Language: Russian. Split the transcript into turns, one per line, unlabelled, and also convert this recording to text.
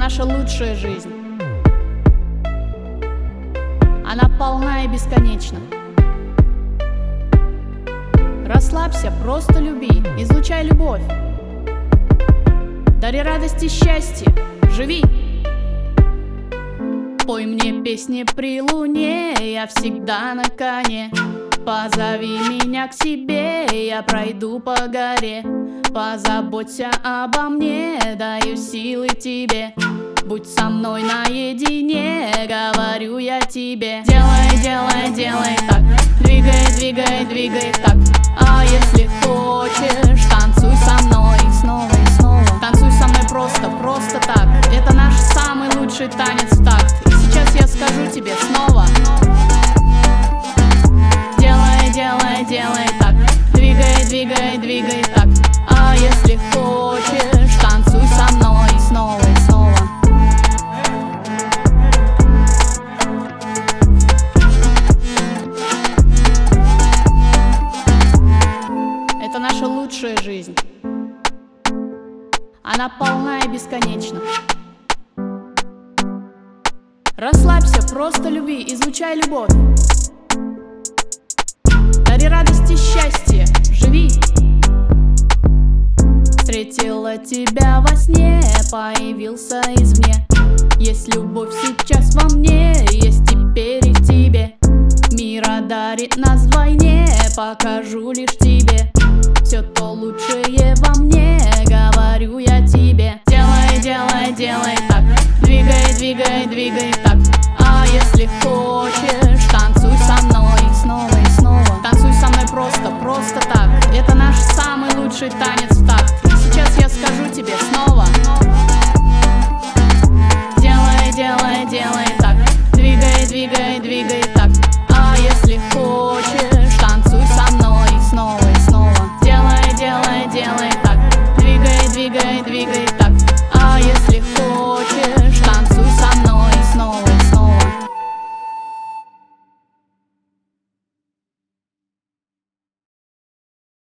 наша лучшая жизнь. Она полна и бесконечна. Расслабься, просто люби, излучай любовь. Дари радость и счастье, живи. Пой мне песни при луне, я всегда на коне. Позови меня к себе, я пройду по горе. Позаботься обо мне, даю силы тебе. Будь со мной наедине, говорю я тебе. Делай, делай, делай так, двигай, двигай, двигай так. А если хочешь, танцуй со мной снова и снова. Танцуй со мной просто, просто так. Это наш самый лучший танец в такт. И сейчас я скажу тебе снова. Делай, делай, делай так, двигай, двигай, двигай так. А если хочешь, танцуй со мной снова и снова. Это наша лучшая жизнь. Она полна и бесконечна. Расслабься, просто люби, излучай любовь. Дари радость и счастье, живи. Встретила тебя во сне, появился извне. Есть любовь сейчас во мне, есть теперь и в тебе. Мир одарит нас вдвойне, покажу лишь тебе. Все то лучшее во мне, говорю я тебе. Делай, делай, делай так, двигай, двигай, двигай так. А если хочешь,